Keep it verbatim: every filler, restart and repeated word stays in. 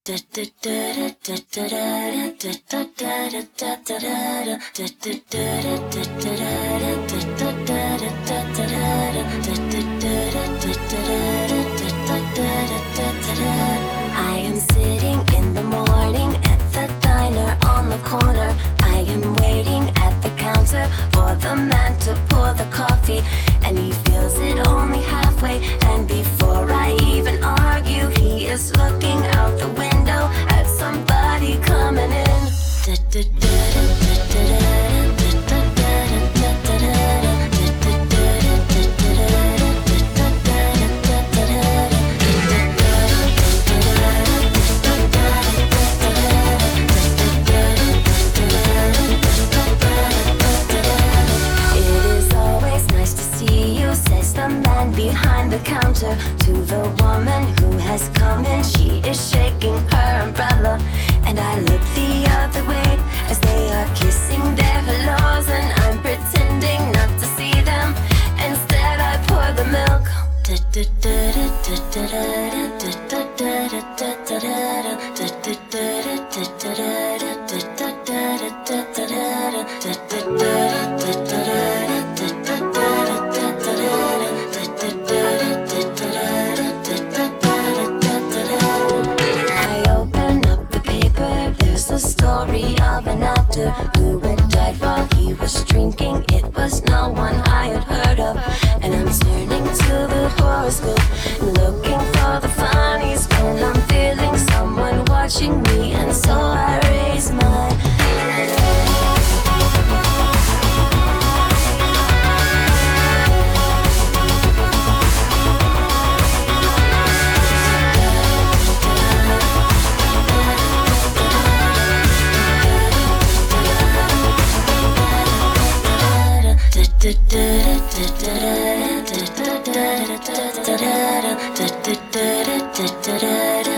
am sitting in the morning at the diner on the corner. I am waiting at the counter for the man to pour the coffee, and he fills it only halfway. And before I even argue, he is looking out the window at somebody coming in. Behind the counter to the woman who has come in. She is shaking her umbrella, and I look the other way as they are kissing their hellos, and I'm pretending not to see them. Instead I pour the milk. Story of an actor who had died while he was drinking. It was no one I had heard of, and I'm turning to the horoscope, looking for the funnies when I'm feeling someone watching me, and so I raise my da da da da da da da da da da da da da da da